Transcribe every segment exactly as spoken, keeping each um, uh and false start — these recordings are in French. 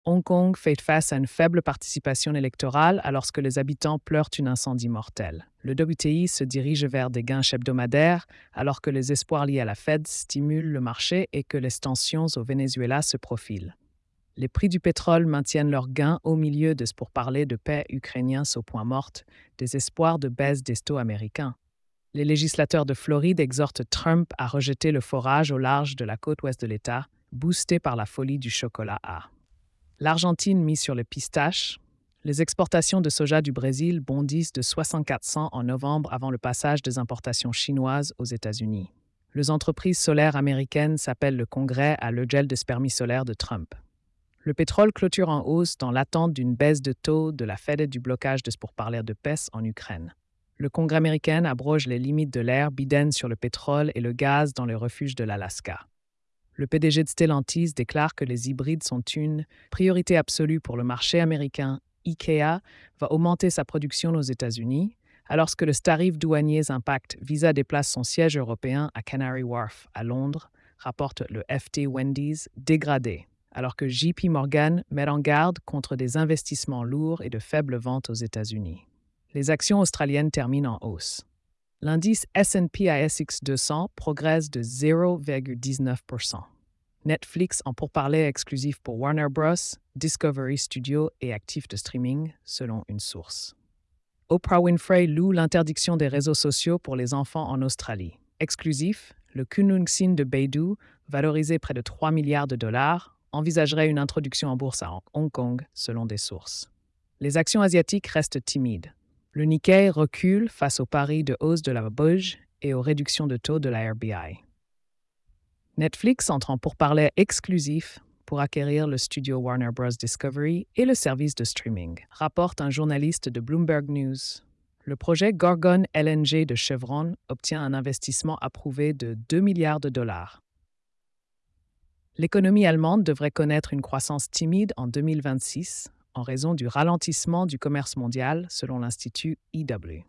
Hong Kong fait face à une faible participation électorale alors que les habitants pleurent un incendie mortel. Le W T I se dirige vers des gains hebdomadaires alors que les espoirs liés à la Fed stimulent le marché et que les tensions au Venezuela se profilent. Les prix du pétrole maintiennent leurs gains au milieu de ce pourparlers de paix ukrainien au point mort, des espoirs de baisse des taux américains. Les législateurs de Floride exhortent Trump à rejeter le forage au large de la côte ouest de l'État, boosté par la folie du chocolat A. L'Argentine mise sur le pistache. Les exportations de soja du Brésil bondissent de soixante-quatre pour cent en novembre avant le passage des importations chinoises aux États-Unis. Les entreprises solaires américaines s'appellent le Congrès à le gel de permis solaire de Trump. Le pétrole clôture en hausse dans l'attente d'une baisse de taux de la Fed et du blocage de ce pourparlers de paix en Ukraine. Le Congrès américain abroge les limites de l'ère Biden sur le pétrole et le gaz dans les refuges de l'Alaska. Le P D G de Stellantis déclare que les hybrides sont une priorité absolue pour le marché américain. IKEA va augmenter sa production aux États-Unis, alors que le tarif douanier Impact Visa déplace son siège européen à Canary Wharf, à Londres, rapporte le F T Wendy's dégradé, alors que J P Morgan met en garde contre des investissements lourds et de faibles ventes aux États-Unis. Les actions australiennes terminent en hausse. L'indice S and P A S X deux cents progresse de zéro virgule dix-neuf pour cent. Netflix en pourparlers exclusif pour Warner Bros., Discovery Studios et actifs de streaming, selon une source. Oprah Winfrey loue l'interdiction des réseaux sociaux pour les enfants en Australie. Exclusif, le Kunlun Xin de Baidu, valorisé près de trois milliards de dollars, envisagerait une introduction en bourse à Hong Kong, selon des sources. Les actions asiatiques restent timides. Le Nikkei recule face aux paris de hausse de la Bourse et aux réductions de taux de la R B I. Netflix entre en pourparlers exclusif pour acquérir le studio Warner Bros. Discovery et le service de streaming, rapporte un journaliste de Bloomberg News. Le projet Gorgon L N G de Chevron obtient un investissement approuvé de deux milliards de dollars. L'économie allemande devrait connaître une croissance timide en deux mille vingt-six en raison du ralentissement du commerce mondial, selon l'Institut E W.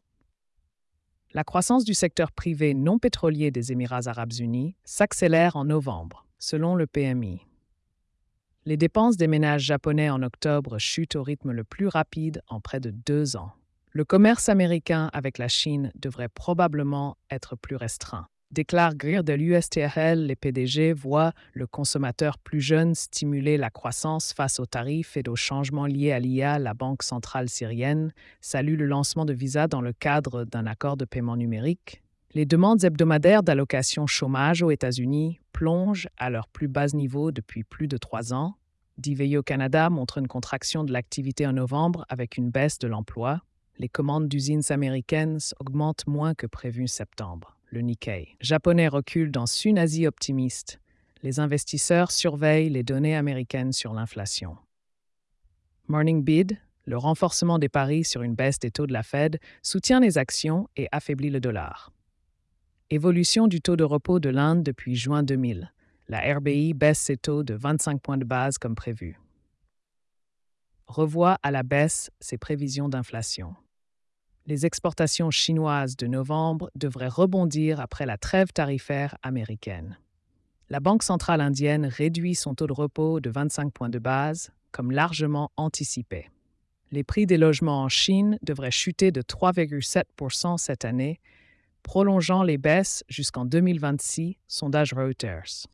La croissance du secteur privé non pétrolier des Émirats arabes unis s'accélère en novembre, selon le P M I. Les dépenses des ménages japonais en octobre chutent au rythme le plus rapide en près de deux ans. Le commerce américain avec la Chine devrait probablement être plus restreint. Déclare Greer de l'U S T R L, les P D G voient le consommateur plus jeune stimuler la croissance face aux tarifs et aux changements liés à l'I A. La Banque centrale syrienne salue le lancement de Visa dans le cadre d'un accord de paiement numérique. Les demandes hebdomadaires d'allocation chômage aux États-Unis plongent à leur plus bas niveau depuis plus de trois ans. D V I au Canada montre une contraction de l'activité en novembre avec une baisse de l'emploi. Les commandes d'usines américaines augmentent moins que prévu en septembre. Le Nikkei japonais recule dans une Asie optimiste. Les investisseurs surveillent les données américaines sur l'inflation. Morning Bid, le renforcement des paris sur une baisse des taux de la Fed, soutient les actions et affaiblit le dollar. Évolution du taux de repos de l'Inde depuis juin deux mille. La R B I baisse ses taux de vingt-cinq points de base comme prévu. Revoit à la baisse ses prévisions d'inflation. Les exportations chinoises de novembre devraient rebondir après la trêve tarifaire américaine. La Banque centrale indienne réduit son taux de repos de vingt-cinq points de base, comme largement anticipé. Les prix des logements en Chine devraient chuter de trois virgule sept pour cent cette année, prolongeant les baisses jusqu'en deux mille vingt-six, sondage Reuters.